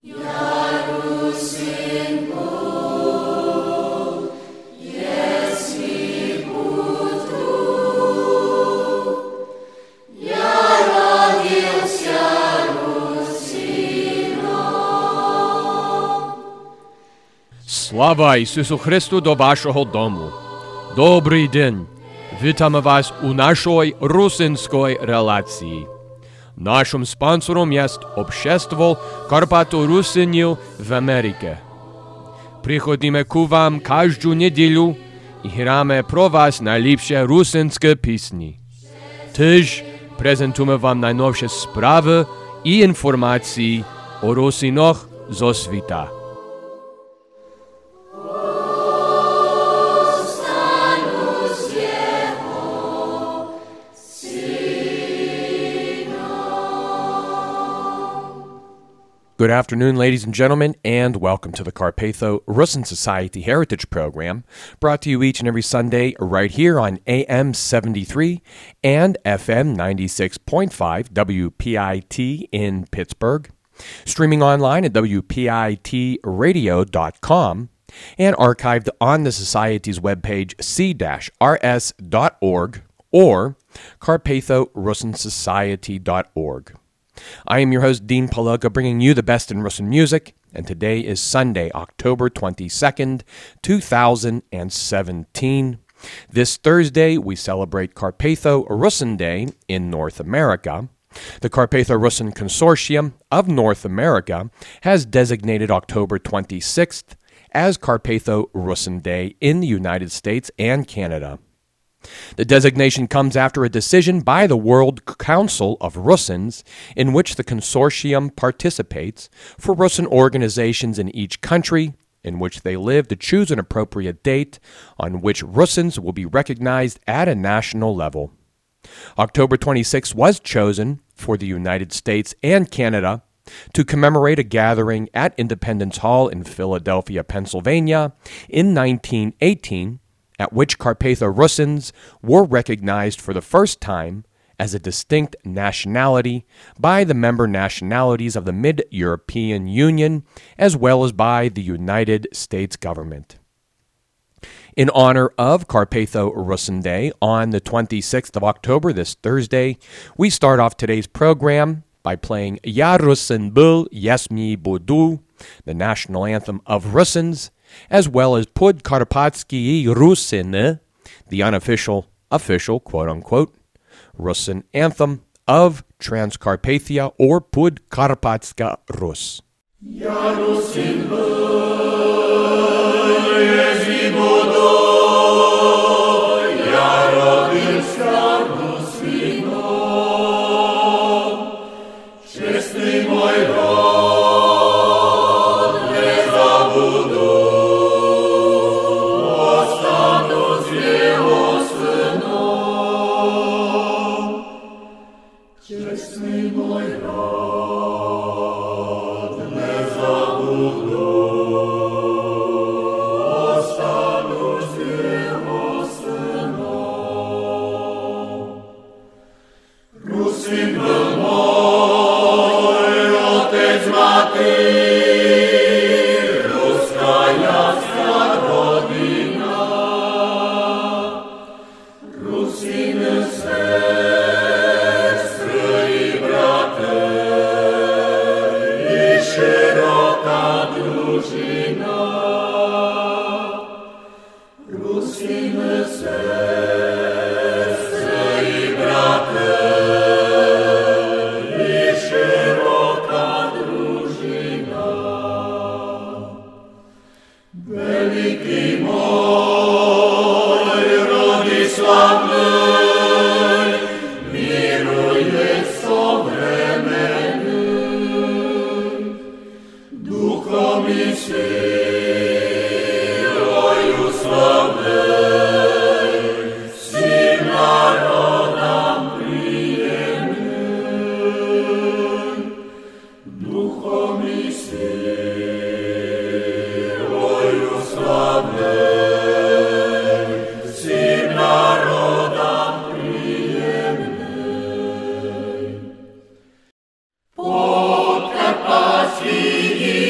Слава Ісусу Христу до вашого дому. Добрий день. Вітаємо вас у нашій русинській релації. Нашим спонсором є Общество Карпато-Русинів в Америці. Приходимо к вам кожну неділю і граємо про вас найліпші русинські пісні. Теж презентуємо вам найновші справи і інформації о русинах зо світа. Good afternoon, ladies and gentlemen, and welcome to the Carpatho-Russin Society Heritage Program, brought to you each and every Sunday right here on AM 73 and FM 96.5 WPIT in Pittsburgh, streaming online at WPITradio.com, and archived on the Society's webpage c-rs.org or carpatho-russinsociety.org. I am your host, Dean Paloka, bringing you the best in Russian music, and today is Sunday, October 22nd, 2017. This Thursday, we celebrate Carpatho-Russin Day in North America. The Carpatho-Russin Consortium of North America has designated October 26th as Carpatho-Russin Day in the United States and Canada. The designation comes after a decision by the World Council of Russins, in which the consortium participates, for Russin organizations in each country in which they live to choose an appropriate date on which Russins will be recognized at a national level. October 26 was chosen for the United States and Canada to commemorate a gathering at Independence Hall in Philadelphia, Pennsylvania in 1918, at which Carpatho-Russins were recognized for the first time as a distinct nationality by the member nationalities of the Mid-European Union, as well as by the United States government. In honor of Carpatho-Russin Day on the 26th of October, this Thursday, we start off today's program by playing Ya Russin Bul Yesmi Budu, the national anthem of Russins, as well as Podkarpatsky Russine, the unofficial, quote-unquote, Russin anthem of Transcarpathia or Podkarpatska Rus. Ya Russin Podkarpatsky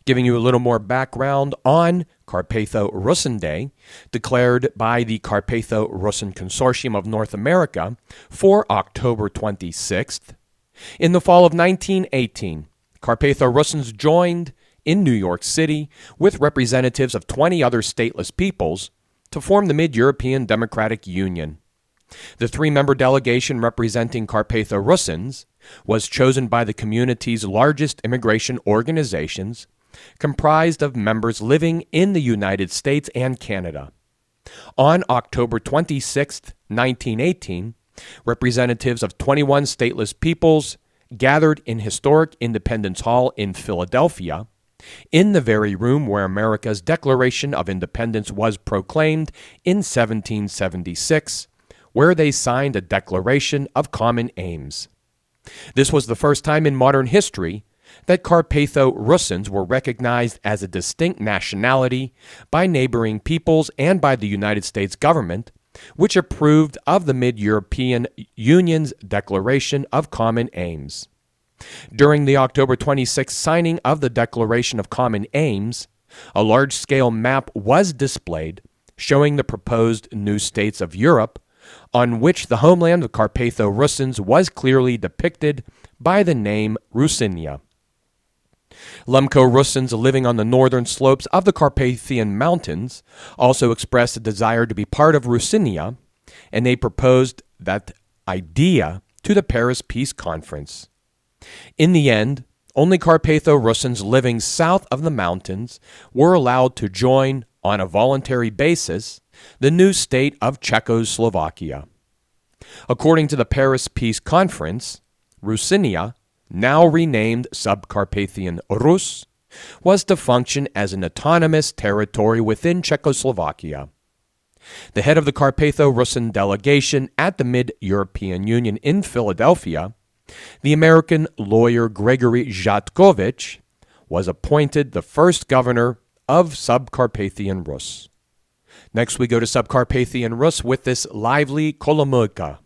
Giving you a little more background on Carpatho-Russin Day, declared by the Carpatho-Russin Consortium of North America for October 26th. In the fall of 1918, Carpatho-Russins joined in New York City with representatives of 20 other stateless peoples to form the Mid-European Democratic Union. The three-member delegation representing Carpatho-Russins was chosen by the community's largest immigration organizations, comprised of members living in the United States and Canada. On October 26, 1918, representatives of 21 stateless peoples gathered in historic Independence Hall in Philadelphia, in the very room where America's Declaration of Independence was proclaimed in 1776, where they signed a Declaration of Common Aims. This was the first time in modern history that Carpatho-Russins were recognized as a distinct nationality by neighboring peoples and by the United States government, which approved of the Mid-European Union's Declaration of Common Aims. During the October 26th signing of the Declaration of Common Aims, a large-scale map was displayed showing the proposed new states of Europe, on which the homeland of Carpatho-Russins was clearly depicted by the name Rusinia. Lemko-Russins living on the northern slopes of the Carpathian Mountains also expressed a desire to be part of Rusinia, and they proposed that idea to the Paris Peace Conference. In the end, only Carpatho-Russins living south of the mountains were allowed to join, on a voluntary basis, the new state of Czechoslovakia. According to the Paris Peace Conference, Rusinia, now renamed Subcarpathian Rus, was to function as an autonomous territory within Czechoslovakia. The head of the Carpatho-Russin delegation at the Mid-European Union in Philadelphia, the American lawyer Gregory Zhatkovich, was appointed the first governor of Subcarpathian Rus. Next we go to Subcarpathian Rus with this lively Kolomoika.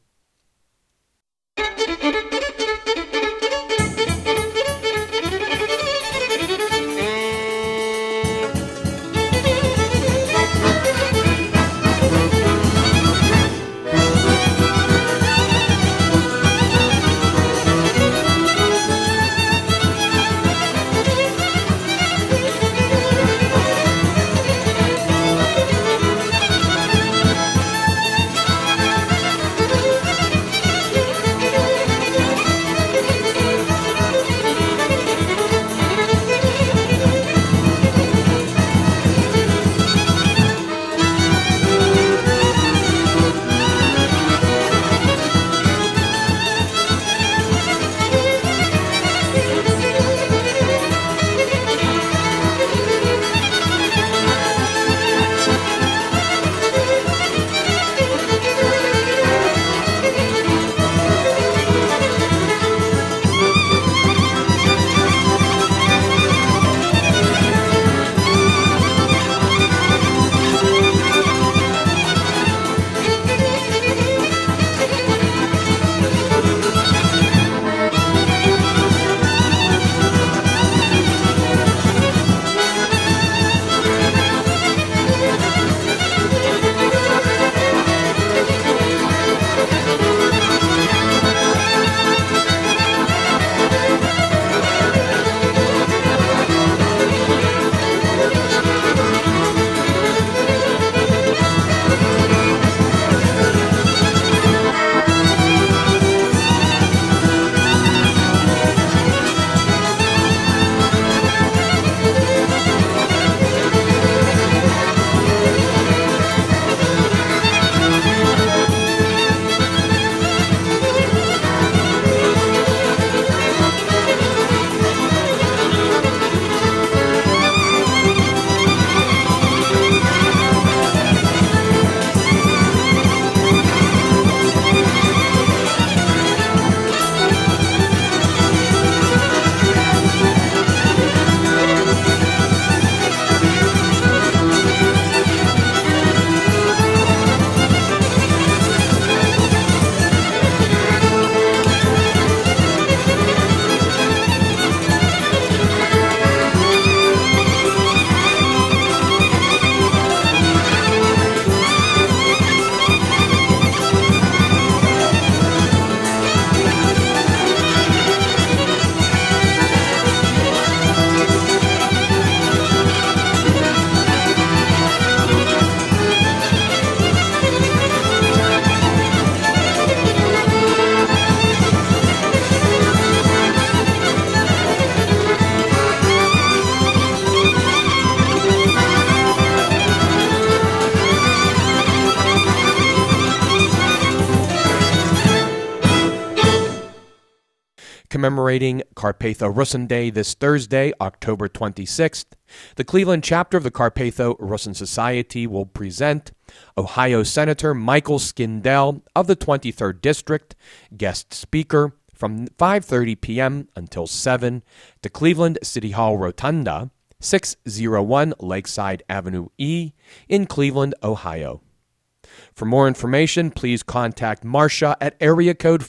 commemorating Carpatho Russin Day this Thursday, October 26th, the Cleveland chapter of the Carpatho Russin Society will present Ohio Senator Michael Skindell of the 23rd District, guest speaker, from 5:30 p.m. until 7 to Cleveland City Hall Rotunda, 601 Lakeside Avenue E in Cleveland, Ohio. For more information, please contact Marcia at area code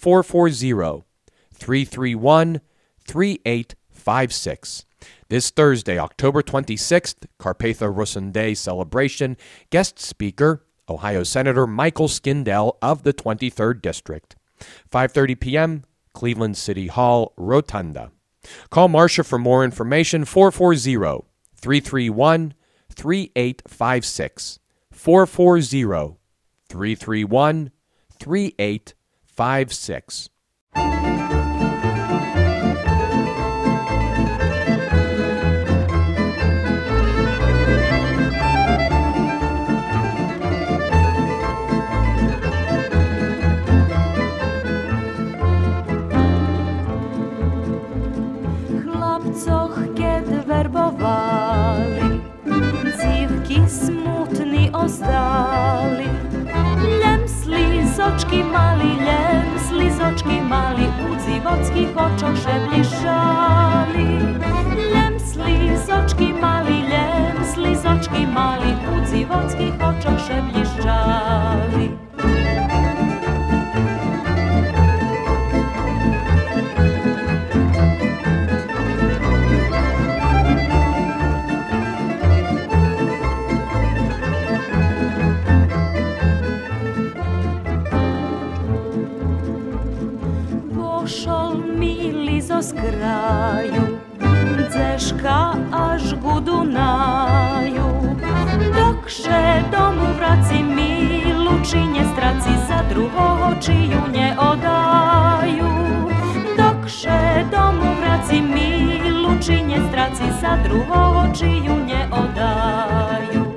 440-331-3856. This Thursday, October 26th, Carpatho Russin Day celebration, guest speaker, Ohio Senator Michael Skindell of the 23rd District, 5:30 p.m., Cleveland City Hall, Rotunda. Call Marcia for more information, 440-331-3856, 440-331-3856. Werbowali, dziwki smutni ostali. Ljem slizoczki mali, u dziwockich oczach się bliżali. Ljem slizoczki mali, u dziwockich oczach się bliżali. Z kraju, Dzeszka aż ku Dunaju. Dokże domu wraci milu, czy nie straci za drugoho, czyju nie odaju. Dokże domu wraci milu, czy nie straci za drugoho, czyju nie odaju.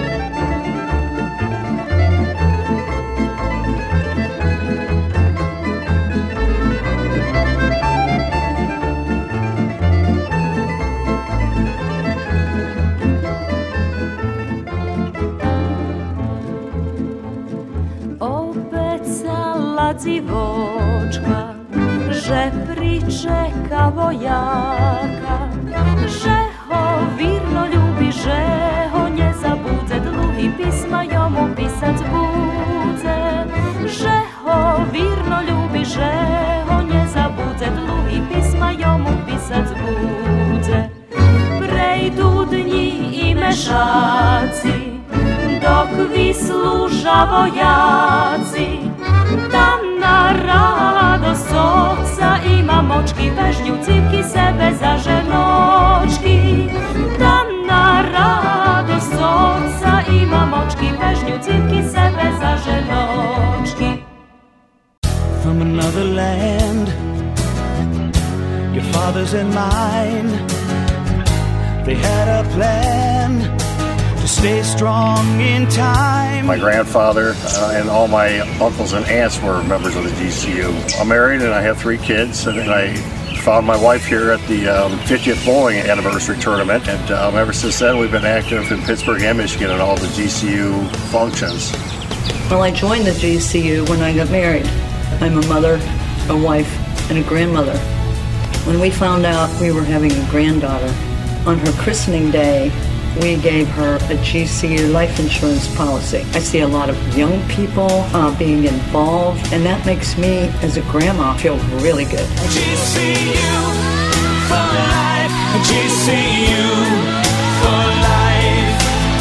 Dziwoczka, że pričeka wojaka, że ho wirno lubi, że ho nie zabudze, długi pisma jomu pisać budze. Że ho wirno lubi, że ho nie zabudze, długi pisma jomu pisać budze. Prejdu dni i meszaci, dokwi służa wojaci. Tam na radost oca i mamoczki, weźmiu cipki sebe za żenoczki. Tam na radost oca i mamoczki, weźmiu cipki sebe za żenoczki. From another land, your father's and mine, they had a plan to stay strong in time. My grandfather and all my uncles and aunts were members of the GCU. I'm married and I have 3 kids, and I found my wife here at the 50th bowling anniversary tournament, and ever since then we've been active in Pittsburgh and Michigan in all the GCU functions. Well, I joined the GCU when I got married. I'm a mother, a wife, and a grandmother. When we found out we were having a granddaughter, on her christening day, we gave her a GCU life insurance policy. I see a lot of young people being involved, and that makes me, as a grandma, feel really good. GCU for life, GCU for life.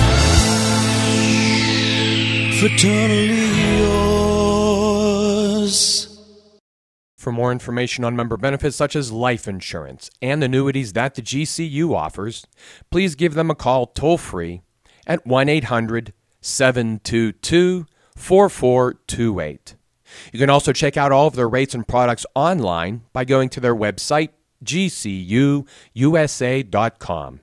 Fraternally yours. For more information on member benefits such as life insurance and annuities that the GCU offers, please give them a call toll-free at 1-800-722-4428. You can also check out all of their rates and products online by going to their website, gcuusa.com,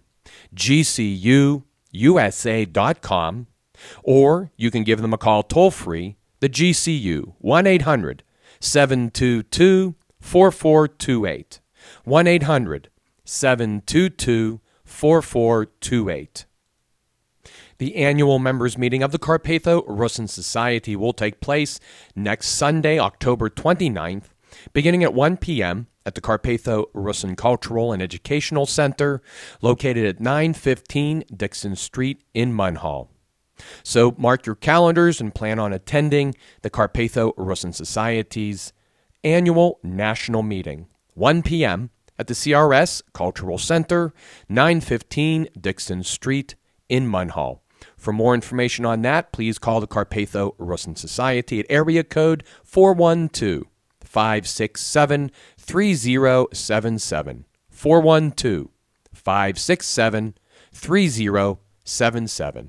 gcuusa.com, or you can give them a call toll-free, the GCU, 1-800-722-4428. 1-800-722-4428. The annual members meeting of the Carpatho-Russin Society will take place next Sunday, October 29th, beginning at 1 p.m. at the Carpatho-Russin Cultural and Educational Center, located at 915 Dixon Street in Munhall. So mark your calendars and plan on attending the Carpatho-Russin Society's annual national meeting, 1 p.m. at the CRS Cultural Center, 915 Dixon Street in Munhall. For more information on that, please call the Carpatho-Russin Society at area code 412-567-3077. 412-567-3077.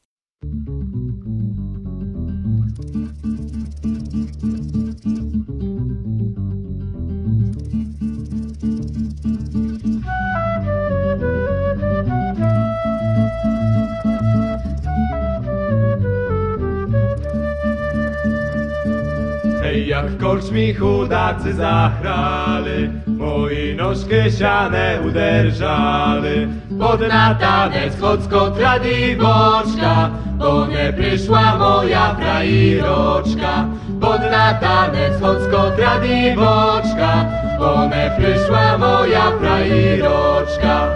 Hej, jak w korczmi chudacy zachrali, moi nóżki siane uderżali. Pod na tanec chocko tradi boczka, bo nie przyszła moja frajroczka. Pod na tanec chocko tradi boczka, bo nie przyszła moja frajroczka.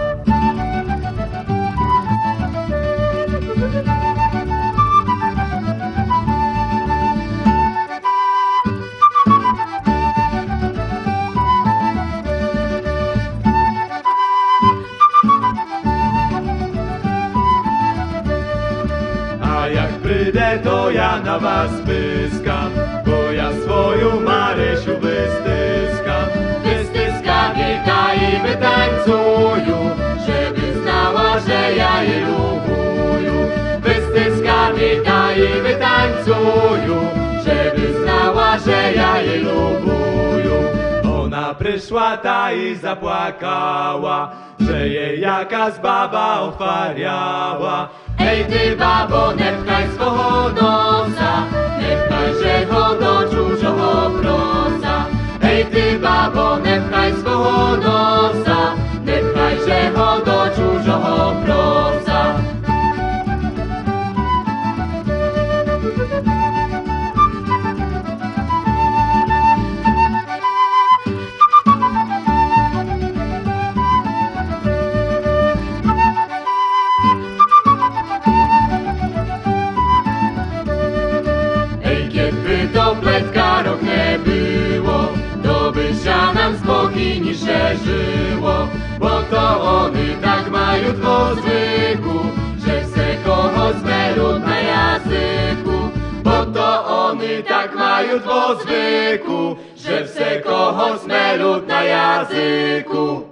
To ja na was pyskam, bo ja swoją Marysiu wystyskam. Wystyskam jej i wytańcuju, żeby znała, że ja jej lubuju. Wystyskam jej i wytańcuju, żeby znała, że ja jej lubuju. Ona przyszła i zapłakała, że jej jakaś baba ochwariała. Ej ty babo, nie pchaj swego nosa, nie pchaj się go do czужого prosa. Ej ty babo, nie pchaj swego nosa, nie pchaj się go do czужого prosa. Pletka nie było, to by się nam spokojnie żyło, bo to oni tak mają po zwyku, że se kogo zmelą na jazyku. Bo to oni tak mają po zwyku, że se kogo zmelą na jazyku.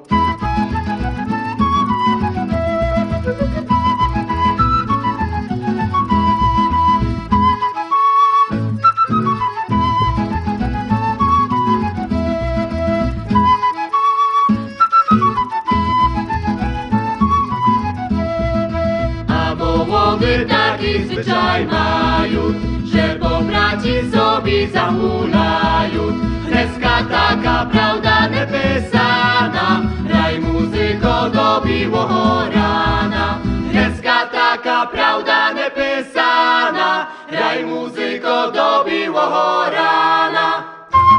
Młody taki zwyczaj mają, że po braci sobie zahulają. Dneska taka prawda napisana, raj muzyko dobiło rana. Dneska taka prawda napisana, raj muzyko dobiło rana.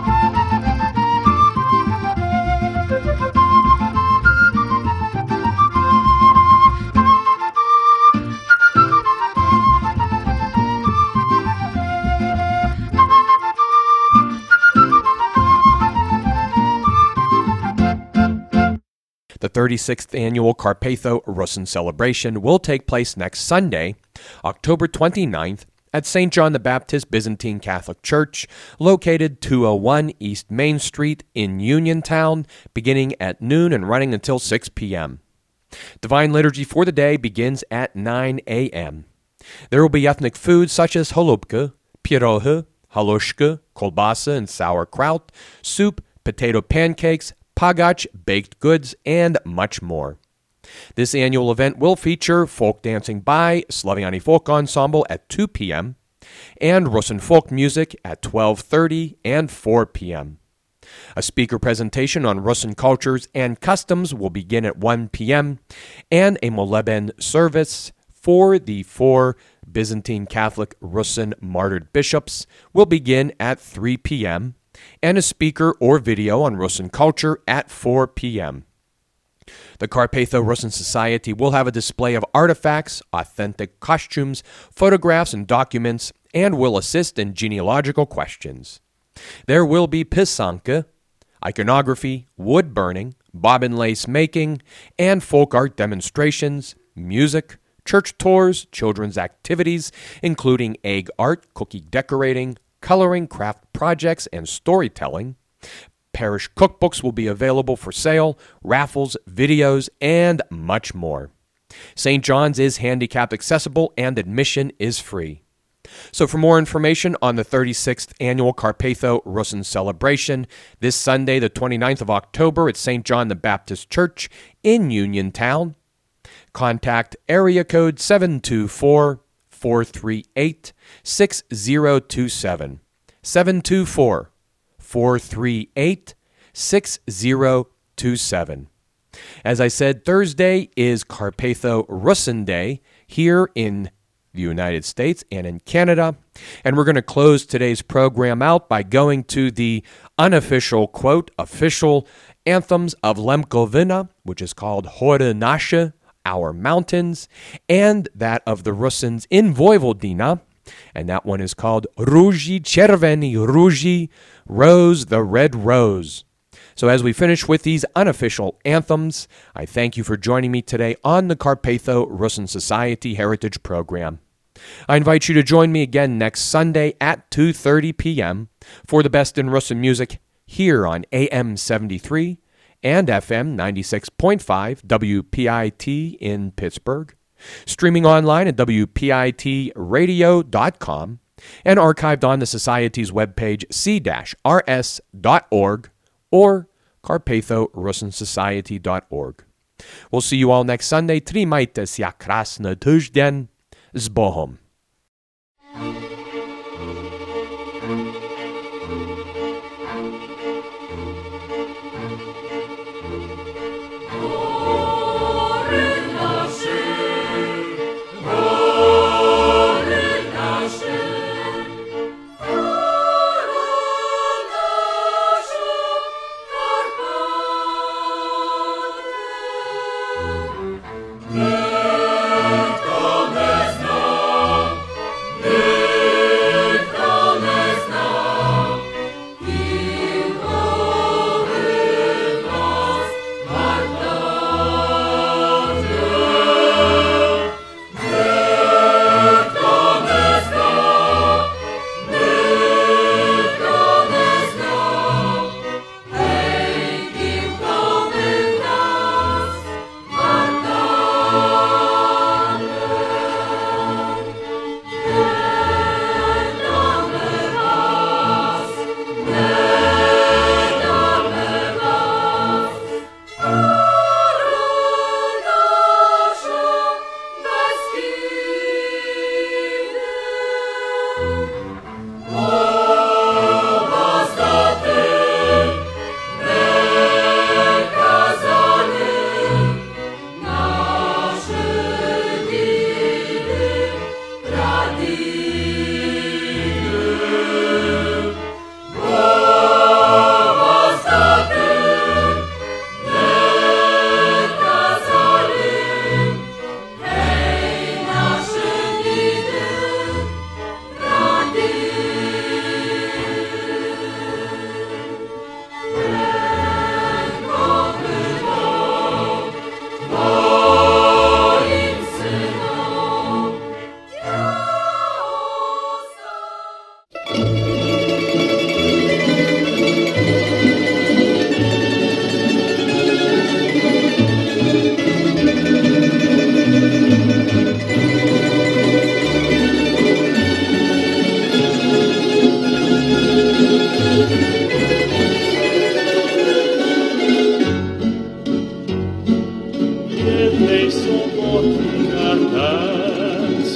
The 36th annual Carpatho-Russin celebration will take place next Sunday, October 29th, at St. John the Baptist Byzantine Catholic Church, located 201 East Main Street in Uniontown, beginning at noon and running until 6 p.m. Divine Liturgy for the day begins at 9 a.m. There will be ethnic foods such as holubka, pierogi, halushka, kolbasa and sauerkraut, soup, potato pancakes, pagach, baked goods, and much more. This annual event will feature folk dancing by Slaviani Folk Ensemble at 2 p.m. and Russin folk music at 12:30 and 4 p.m. A speaker presentation on Russian cultures and customs will begin at 1 p.m., and a Moleben service for the 4 Byzantine Catholic Russian martyred bishops will begin at 3 p.m., and a speaker or video on Russian culture at 4 p.m. The Carpatho-Russian Society will have a display of artifacts, authentic costumes, photographs, and documents, and will assist in genealogical questions. There will be pisanka, iconography, wood burning, bobbin lace making, and folk art demonstrations, music, church tours, children's activities, including egg art, cookie decorating, coloring, craft projects, and storytelling. Parish cookbooks will be available for sale, raffles, videos, and much more. St. John's is handicap accessible and admission is free. So for more information on the 36th Annual Carpatho-Russian Celebration, this Sunday, the 29th of October at St. John the Baptist Church in Uniontown, contact area code 724-438-6027. 724-438-6027. As I said, Thursday is Carpatho-Russian Day here in the United States and in Canada. And we're going to close today's program out by going to the unofficial, quote, official anthems of Lemkovina, which is called Hory Nasze, Our Mountains, and that of the Russians in Vojvodina, and that one is called Róži Červený Róži, Rose the Red Rose. So as we finish with these unofficial anthems, I thank you for joining me today on the Carpatho-Russian Society Heritage Program. I invite you to join me again next Sunday at 2:30 p.m. for the best in Russian music here on AM 73 and FM 96.5 WPIT in Pittsburgh, streaming online at WPITradio.com, and archived on the Society's webpage c-rs.org or carpatho-russiansociety.org. We'll see you all next Sunday. Trimajte se krasny tydzień. Z Bohom.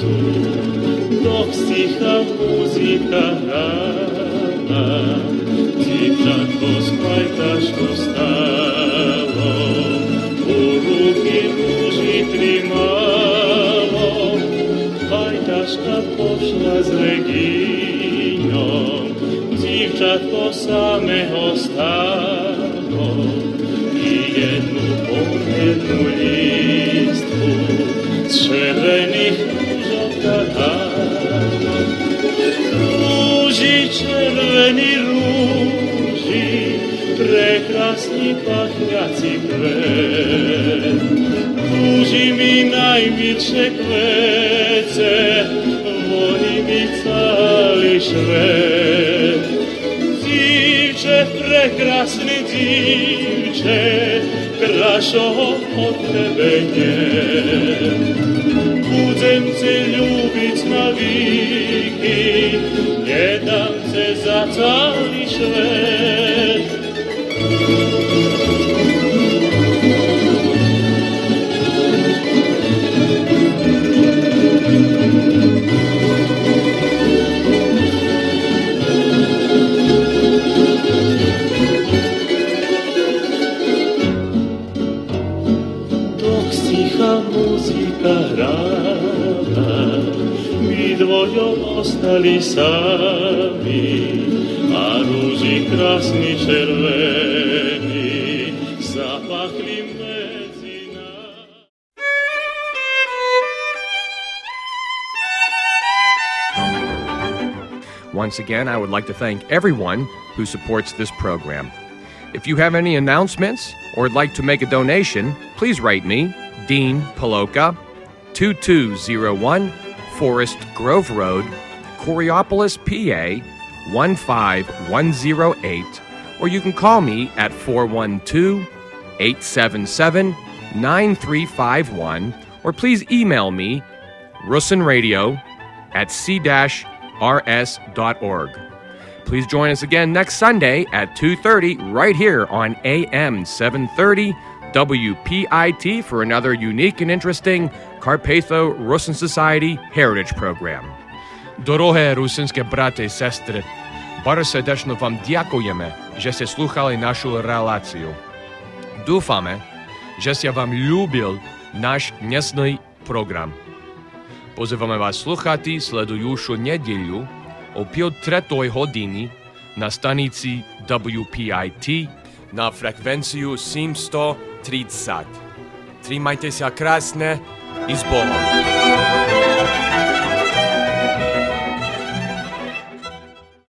Doch sicher Musik Dziewczatko z pajtaszką stało, u ruki buzi trzymało. Pajtaszka poszła z Reginą, dziewczatko same ostało. I jednu po jednu listku z czerwenych różok dano. Róży, czerweni róży, prekrasni pachniaci kvet. Róży mi najmilsze kwece, woli mi cały świat. Dziewczę, prekrasny dziewczę, kraszą od tebe nie. Budzę cię lubić na wieki, nie dam cię za cały świat. Muzyka grała, mi dwoją ostali sami, a róży krasni czerweni zapachli między nami. Once again, I would like to thank everyone who supports this program. If you have any announcements or would like to make a donation, please write me, Dean Paloka, 2201 Forest Grove Road, Coriopolis, PA 15108, or you can call me at 412-877-9351, or please email me, russinradio@c-rs.org. Please join us again next Sunday at 2:30 right here on AM 730 WPIT for another unique and interesting Carpatho-Rusyn Society Heritage Program. Дороге русинське брати і сестри, bardzo serdecznie wam dziękujemy, że ste słuchali naszą relację. Dúfame, że ste wam lubil nasz dnesny program. Pozywamy was słuchać sledującą niedzielę o 5:03 godziny na stanicy WPIT na frekwenciju 730. Trzymajcie się krasne i z Bogom.